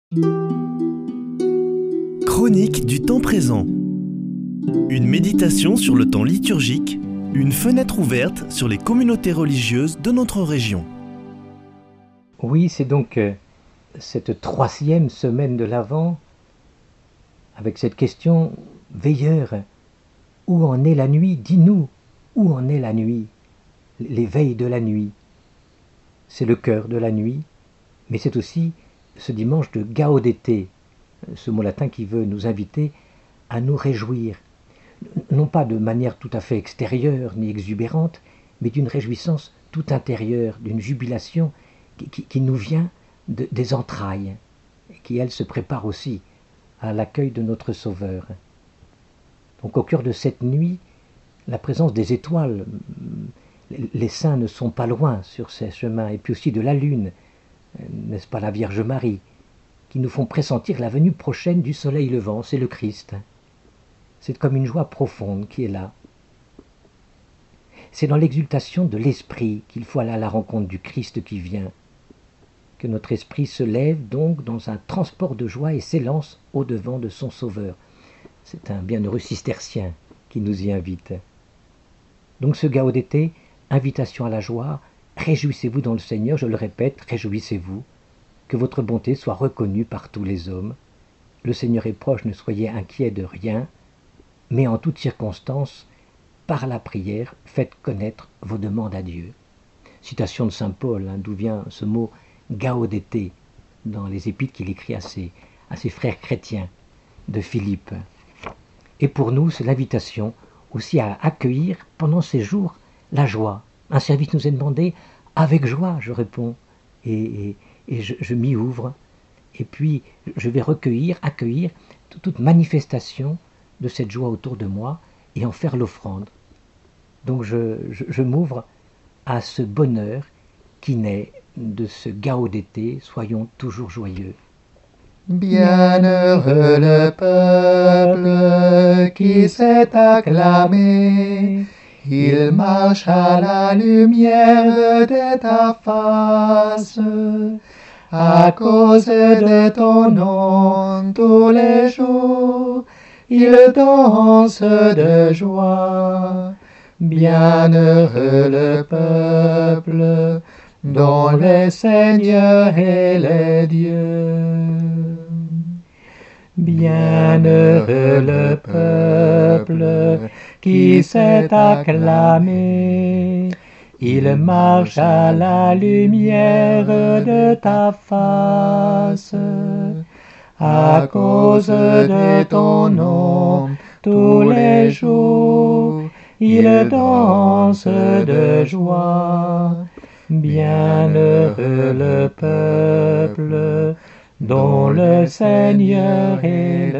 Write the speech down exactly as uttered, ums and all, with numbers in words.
Chronique du temps présent. Une méditation sur le temps liturgique, une fenêtre ouverte sur les communautés religieuses de notre région. Oui, c'est donc euh, cette troisième semaine de l'Avent, avec cette question « Veilleur, où en est la nuit? Dis-nous, où en est la nuit ?» Les veilles de la nuit. C'est le cœur de la nuit, mais c'est aussi ce dimanche de Gaudete, ce mot latin qui veut nous inviter à nous réjouir, non pas de manière tout à fait extérieure ni exubérante, mais d'une réjouissance tout intérieure, d'une jubilation qui, qui, qui nous vient de, des entrailles, qui elle se prépare aussi à l'accueil de notre Sauveur. Donc au cœur de cette nuit, la présence des étoiles, les saints ne sont pas loin sur ces chemins, et puis aussi de la lune, n'est-ce pas la Vierge Marie, qui nous font pressentir la venue prochaine du soleil levant, c'est le Christ. C'est comme une joie profonde qui est là. C'est dans l'exultation de l'esprit qu'il faut aller à la rencontre du Christ qui vient, que notre esprit se lève donc dans un transport de joie et s'élance au-devant de son Sauveur. C'est un bienheureux cistercien qui nous y invite. Donc ce Gaudete, invitation à la joie, réjouissez-vous dans le Seigneur, je le répète, réjouissez-vous, que votre bonté soit reconnue par tous les hommes. Le Seigneur est proche, ne soyez inquiets de rien, mais en toutes circonstances, par la prière, faites connaître vos demandes à Dieu. Citation de saint Paul, hein, d'où vient ce mot Gaudete, dans les épîtres qu'il écrit à ses, à ses frères chrétiens de Philippe. Et pour nous, c'est l'invitation aussi à accueillir pendant ces jours la joie. Un service nous est demandé, avec joie, je réponds, et, et, et je, je m'y ouvre. Et puis, je vais recueillir, accueillir toute manifestation de cette joie autour de moi et en faire l'offrande. Donc, je, je, je m'ouvre à ce bonheur qui naît de ce Gaudete, soyons toujours joyeux. Bienheureux le peuple qui s'est acclamé, il marche à la lumière de ta face. À cause de ton nom, tous les jours, il danse de joie. Bienheureux le peuple dont le Seigneur est le Dieu. Bienheureux le peuple qui s'est acclamé, il marche à la lumière de ta face. À cause de ton nom, tous les jours, il danse de joie. Bienheureux le peuple dont le Seigneur est